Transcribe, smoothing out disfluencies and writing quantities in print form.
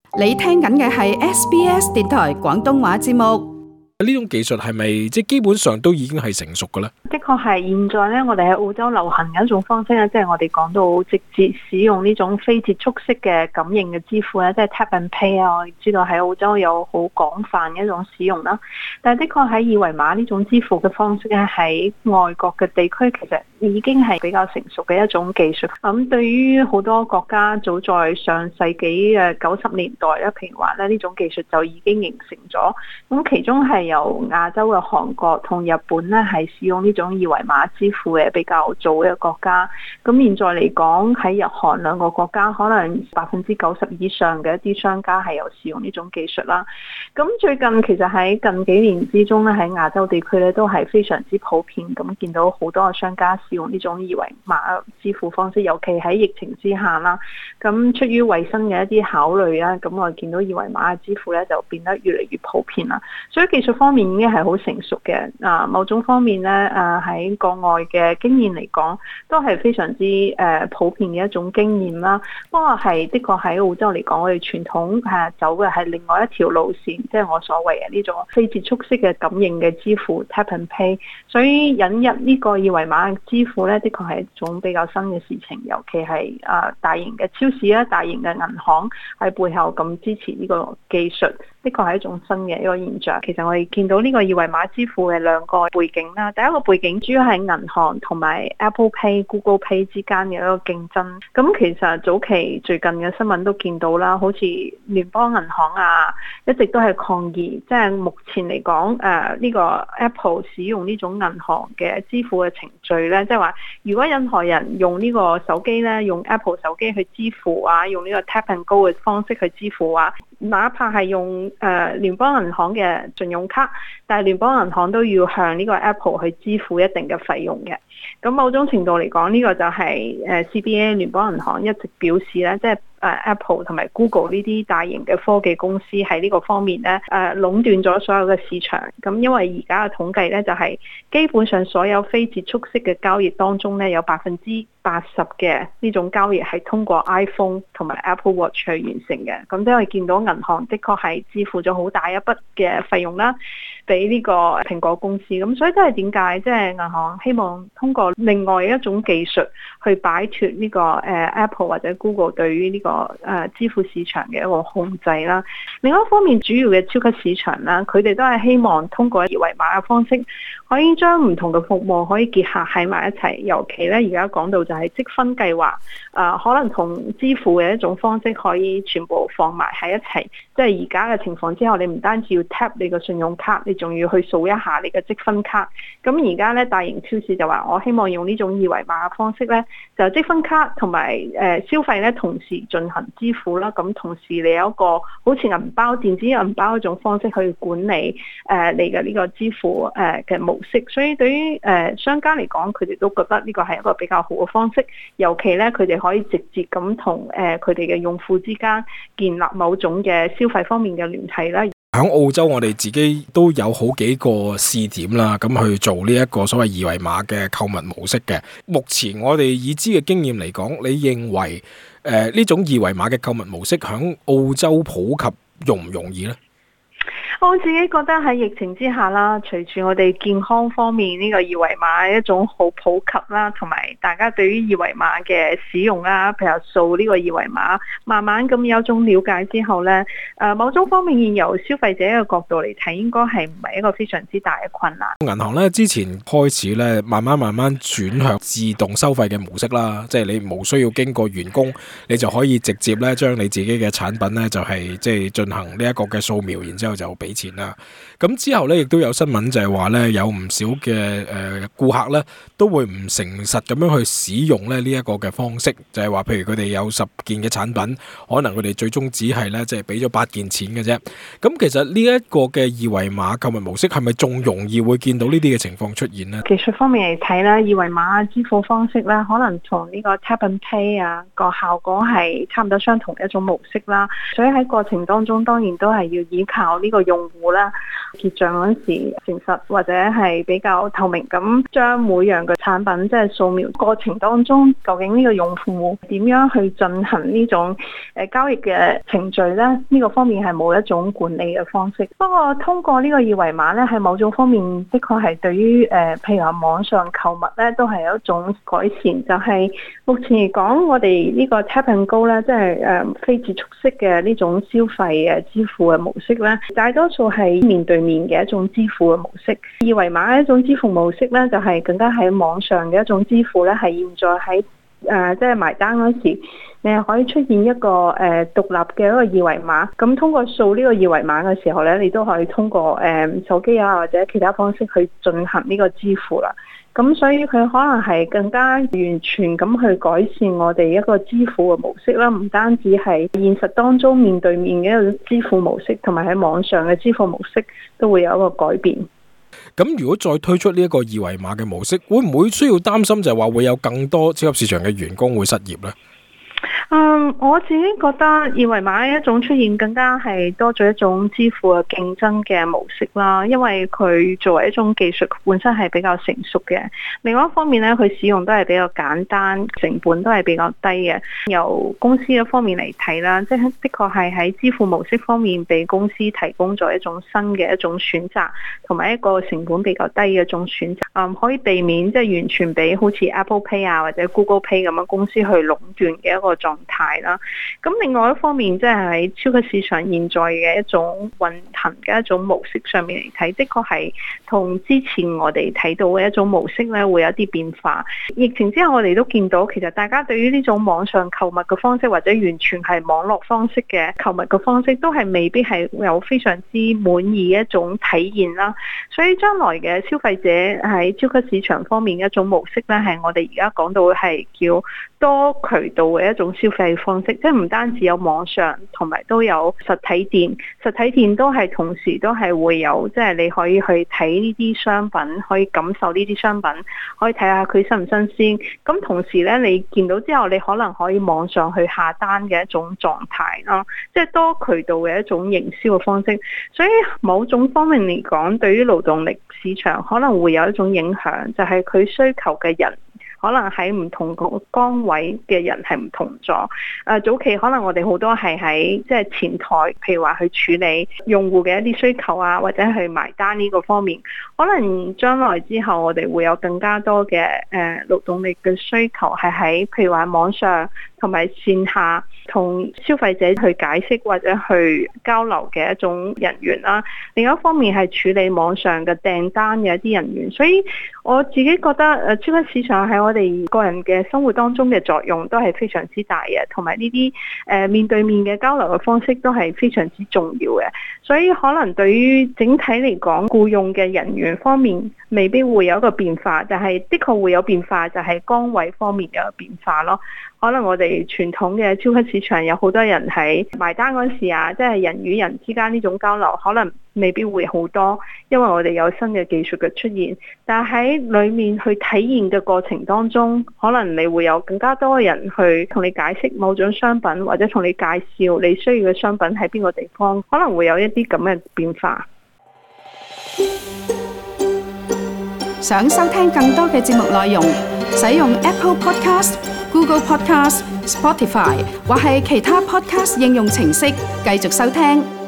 你聽緊嘅係 SBS 電台廣東話節目。 呢種技術係咪基本上都已經係成熟嘅咧？ 的確係現在咧，我哋喺澳洲流行嘅一種方式咧，即係我哋講到直接使用呢種非接觸式嘅感應嘅支付咧，即係 Tap and Pay 啊。我哋知道喺澳洲有好廣泛嘅一種使用啦。但係的確喺二維碼呢種支付嘅方式咧，喺外國嘅地區其實已經係比較成熟嘅一種技術。咁對於好多國家，早在上世紀嘅90年代咧，譬如話咧，呢種技術就已經形成咗。咁其中係由亞洲嘅韓國同日本咧，係使用呢種二維碼支付嘅比較早嘅國家。咁現在嚟講，喺日韓兩個國家，可能90%以上嘅一啲商家係有使用呢種技術啦。咁最近其實喺近幾年之中咧，喺亞洲地區咧都係非常之普遍，咁見到好多嘅商家使用呢種二維碼支付方式，尤其喺疫情之下啦。咁出於衞生嘅一啲考慮啦，咁我見到二維碼嘅支付咧就變得越嚟越普遍啦。所以技術方面已經係好成熟嘅。某種方面咧，喺國外嘅經驗嚟講，都係非常之普遍嘅一種經驗啦。不過係的確喺澳洲嚟講，我哋傳統走嘅係另外一條路線，即係我所謂嘅呢種非接觸式嘅感應嘅支付 Tap and Pay。所以引入呢個二維碼支付咧，的確係一種比較新嘅事情，尤其係大型嘅超市啦、大型嘅銀行喺背後咁支持呢個技術，的確係一種新嘅一個現象。其實我哋見到呢個二維碼支付嘅兩個背景啦，第一個背景主要係銀行同埋 Apple Pay、Google Pay 之間嘅一個競爭。咁其實早期最近嘅新聞都見到啦，好似聯邦銀行一直都係抗議，即係目前嚟講呢個 Apple 使用呢種銀行嘅支付嘅程序咧，即係話如果任何人用呢個手機咧，用 Apple 手機去支付用呢個 Tap and Go 嘅方式去支付哪怕係用聯邦銀行嘅信用卡，但係聯邦銀行都要向呢個 Apple 去支付一定嘅費用嘅。咁某種程度嚟講，呢個就係CBA 聯邦銀行一直表示咧，即係Apple 同埋 Google 呢啲大型嘅科技公司喺呢個方面咧，壟斷咗所有嘅市場。咁因為而家嘅統計咧，就係基本上所有非接觸式嘅交易當中咧，有80%嘅呢種交易係通過 iPhone 同埋 Apple Watch 去完成嘅。咁即係見到銀行的確係支付咗好大一筆嘅費用啦，俾呢個蘋果公司。咁所以都係點解即係銀行希望通過另外一種技術去擺脫呢個Apple 或者 Google 對於呢個支付市場嘅一個控制啦。另外一方面，主要嘅超級市場啦，佢哋都係希望通過二維碼嘅方式，可以將唔同嘅服務可以結合喺埋一齊。尤其咧，而家講到就係積分計劃，可能同支付嘅一種方式可以全部放埋喺一齊。即係而家嘅情況之後，你唔單止要 tap 你個信用卡，你仲要去掃一下你嘅積分卡。咁而家咧，大型超市就話我希望用呢種二維碼嘅方式咧，就積分卡同埋消費咧同時進行支付啦。咁同時你有一個好似銀包、電子銀包一種方式去管理你嘅呢個支付嘅模式。所以對於商家嚟講，佢哋都覺得呢個係一個比較好嘅方式。尤其咧，佢哋可以直接咁同佢哋嘅用戶之間建立某種嘅消費方面嘅聯繫啦。 喺澳洲，我哋自己都有好幾個試點啦，咁去做呢一個所謂二維碼嘅購物模式嘅。目前我哋已知嘅經驗嚟講，你認為呢種二維碼嘅購物模式喺澳洲普及容唔容易呢？ 我自己覺得喺疫情之下啦，隨住我哋健康方面呢個二維碼一種好普及啦，同埋大家對於二維碼嘅使用啦，譬如掃呢個二維碼，慢慢咁有種了解之後呢，某種方面由消費者嘅角度嚟睇，應該係唔係一個非常之大嘅困難。 銀行呢之前開始呢，慢慢轉向自動收費嘅模式啦，即係你冇需要經過員工，你就可以直接呢將你自己嘅產品呢就係即係進行呢一個嘅掃描，然之後就俾錢啦。咁之後咧，亦都有新聞就係話咧，有唔少嘅顧客咧，都會唔誠實咁樣去使用咧呢一個嘅方式，就係話譬如佢哋有10件嘅產品，可能佢哋最終只係咧即係俾咗8件錢嘅啫。咁其實呢一個嘅二維碼購物模式係咪仲容易會見到呢啲嘅情況出現呢？ 技術方面嚟睇咧，二維碼支付方式咧，可能同呢個 Tap and Pay 個效果係差唔多相同嘅一種模式啦。所以喺過程當中，當然都係要依靠呢個用用戶啦結賬嗰時誠實或者係比較透明咁，將每樣嘅產品即係掃描過程當中，究竟呢個用戶點樣去進行呢種交易嘅程序呢？呢個方面係冇一種管理嘅方式。不過通過呢個二維碼呢，喺某種方面的確係對於譬如話網上購物呢，都係有一種改善。就係目前嚟講，我哋呢個 Tap and Go 呢，即係非接觸式嘅呢種消費嘅支付嘅模式呢，大多數係面對面嘅一種支付嘅模式。二維碼嘅一種支付模式呢，就係更加喺網上嘅一種支付呢，係現在喺即係埋單嗰時，你係可以出現一個獨立嘅一個二維碼。咁通過掃呢個二維碼嘅時候呢，你都可以通過手機啊或者其他方式去進行呢個支付啦。咁所以佢可能係更加完全咁去改善我哋一個支付嘅模式啦，唔單止係現實當中面對面嘅一個支付模式，同埋喺網上嘅支付模式都會有一個改變。 咁如果再推出呢一個二維碼嘅模式，會唔會需要擔心就係話會有更多超級市場嘅員工會失業呢？ 我自己覺得二維碼一種出現更加係多咗一種支付嘅競爭嘅模式啦，因為佢作為一種技術本身係比較成熟嘅。另外一方面呢，佢使用都係比較簡單，成本都係比較低嘅。由公司嘅方面嚟睇啦，即係的確係喺支付模式方面俾公司提供咗一種新嘅一種選擇，同埋一個成本比較低嘅一種選擇。可以避免即係完全俾好似 Apple Pay 啊或者 Google Pay 咁樣公司去壟斷嘅一個狀態啦。咁另外一方面，即係喺超級市場現在嘅一種運行嘅一種模式上面嚟睇，的確係同之前我哋睇到嘅一種模式咧，會有一啲變化。疫情之後，我哋都見到其實大家對於呢種網上購物嘅方式，或者完全係網絡方式嘅購物嘅方式，都係未必係有非常之滿意嘅一種體驗啦。所以將來嘅消費者喺超級市場方面嘅一種模式咧，係我哋而家講到係叫多渠道嘅一種消費方式，即係唔單止有網上，同埋都有實體店。實體店都係同時都係會有，即係你可以去睇呢啲商品，可以感受呢啲商品，可以睇下佢新唔新鮮。咁同時咧，你見到之後，你可能可以網上去下單嘅一種狀態咯，即係多渠道嘅一種營銷嘅方式。所以某種方面嚟講，對於勞動力市場可能會有一種影響，就係佢需求嘅人。可能喺唔同個崗位嘅人係唔同咗。早期可能我哋好多係喺即係前台，譬如話去處理用戶嘅一啲需求啊，或者去埋單呢個方面。可能將來之後，我哋會有更加多嘅勞動力嘅需求係喺譬如話網上同埋線下同消費者去解釋或者去交流嘅一種人員啦。另一方面係處理網上嘅訂單嘅一啲人員。所以我自己覺得超級市場喺我哋個人嘅生活當中嘅作用都係非常之大嘅，同埋呢啲面對面嘅交流嘅方式都係非常之重要嘅。所以可能對於整體嚟講，僱用嘅人員方面未必會有一個變化，但係的確會有變化，就係崗位方面嘅變化咯。可能我哋傳統嘅超級市場有好多人喺埋單嗰時啊，即係人與人之間呢種交流，可能未必會好多，因為我哋有新嘅技術嘅出現。但係喺裏面去體驗嘅過程當中，可能你會有更加多嘅人去同你解釋某種商品，或者同你介紹你需要嘅商品喺邊個地方，可能會有一啲咁嘅變化。 想收聽更多嘅節目內容，使用 Apple Podcast、Google Podcast、Spotify 或係其他 Podcast 應用程式繼續收聽。